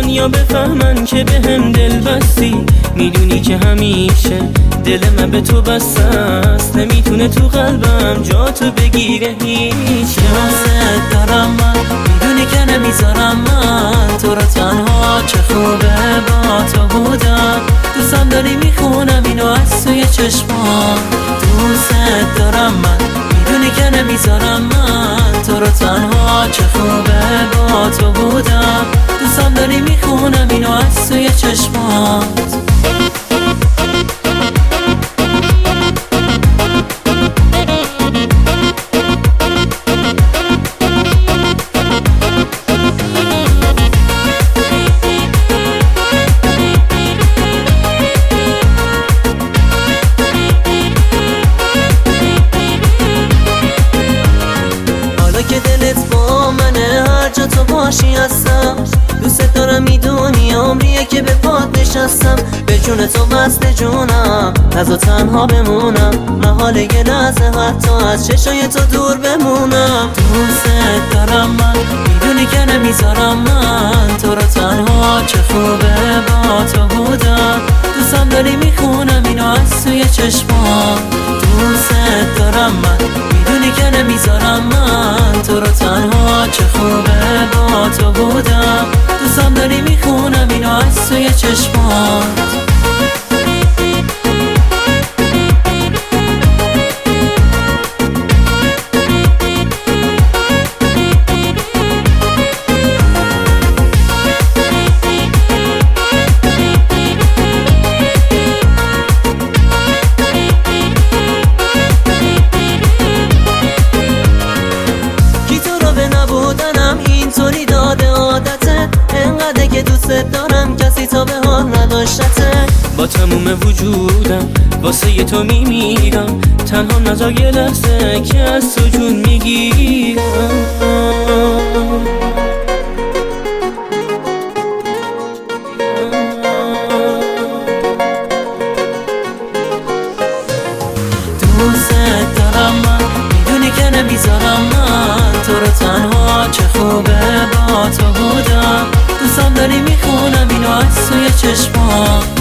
دنیا بفهمن که به هم دل بستی. میدونی که همیشه دل من به تو بسته است، نمیتونه تو قلبم جا تو بگیره هیچ. یاست دارم من، میدونی که نمیذارم من تو رو تنها. چه خوبه با تو بودم، دوستم داری میخونم اینو از توی چشمان. دوست دارم من، میدونی که نمیذارم من تو رو تنها. چه خوبه با تو بودم، دوستم داری میخونم اینو از توی چشمات. که دلت با منه، هر جا تو باشی هستم. دوست دارم، میدونی عمریه که به پات نشستم. به جون تو وصل جونم، نذار تنها بمونم. محال یه لحظه حتی از چشای تو دور بمونم. دوست دارم من، میدونی که نمیذارم من تو رو تنها. چه خوبه با تو بودم، دوستم داری میخونم اینو از توی چشمان. دوست دارم من، میدونی که نمیذارم من تو رو تنها. چه خوبه با تو بودم، دوستم داری میخونم اینو از توی چشمات. اینطوری داده عادته، انقدر که دوست دارم کسی تا به حال نداشته. با تموم وجودم واسه ی تو میمیرم، تنها نذار یه لحظه که از تو جون میگیرم. دوست دارم من، میدونی که نمیذارم من تو رو تنها. چه خوبه با تو بودم، دوستم داری میخونم اینو از توی چشمات.